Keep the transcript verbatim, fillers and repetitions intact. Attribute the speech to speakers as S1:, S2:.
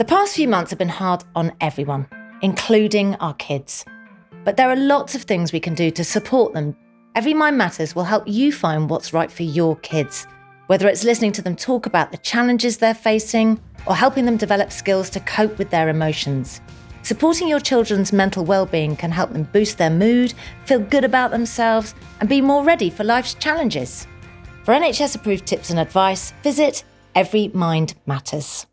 S1: The past few months have been hard on everyone, including our kids. But there are lots of things we can do to support them. Every Mind Matters will help you find what's right for your kids, whether it's listening to them talk about the challenges they're facing or helping them develop skills to cope with their emotions. Supporting your children's mental well-being can help them boost their mood, feel good about themselves, and be more ready for life's challenges. For N H S-approved tips and advice, visit Every Mind Matters.